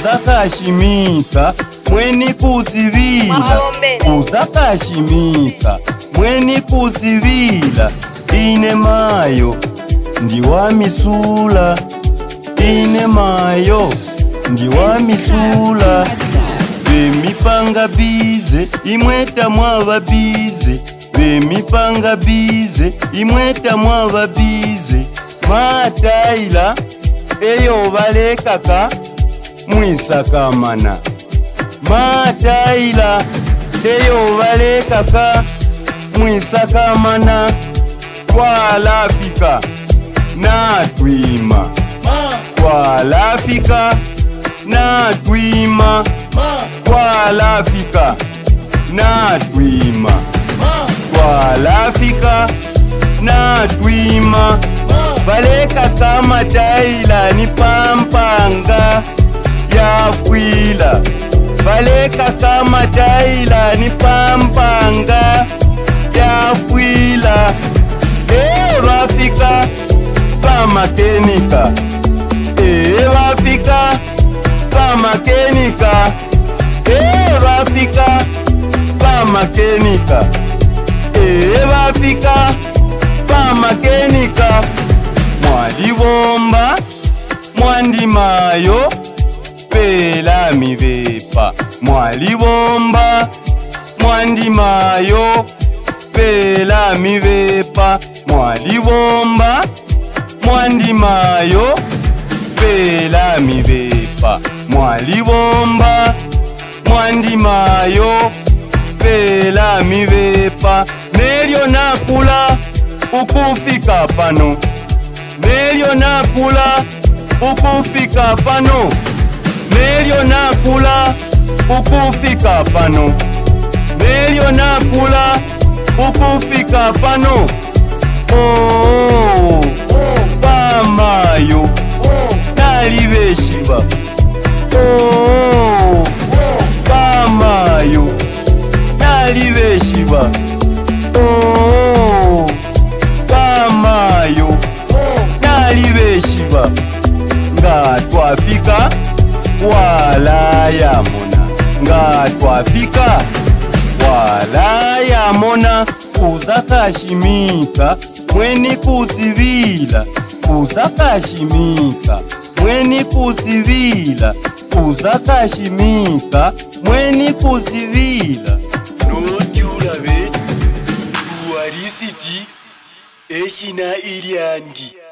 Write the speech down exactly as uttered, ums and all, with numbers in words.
uzakashimika mweni kuzivila uzakashimika mweni kuzivila ine mayo ndiwa misula ine mayo ndiwa misula bemipanga bize imweta mwaba bize bemipanga bize imweta mwaba bize mataila eyo balekaka mwisakamana mataila eyo balekaka mwisakamana kwalafika na twima kwalafika na twima kwalafika na twima kwalafika na twima baleka kama taila ni pampanga ya kwila baleka kama taila ni pampanga ya kwila e rafika kama kenika e rafika kama kenika e rafika kama kenika e rafika kama kenika mwalibomba mwandimayo pela mivepa mwalibomba mwandimayo pela mivepa mwalibomba mwandimayo pela mivepa mwalibomba mwandimayo pela mivepa nelyo nakula ukufika pano nelyo nakula ukufika pano nelyo nakula ukufika pano nelyo nakula ukufika pano oh pamayo nalibeshiba oh pamayo nalibeshiba oh pamayo nalibeshiba nga twafika wala yamona nga twafika wala yamona uzakashimika mweni kuzivila uzakashimika mweni kuzivila uzakashimika mweni kuzivila notyulabe uwarisiti eshina iliandi.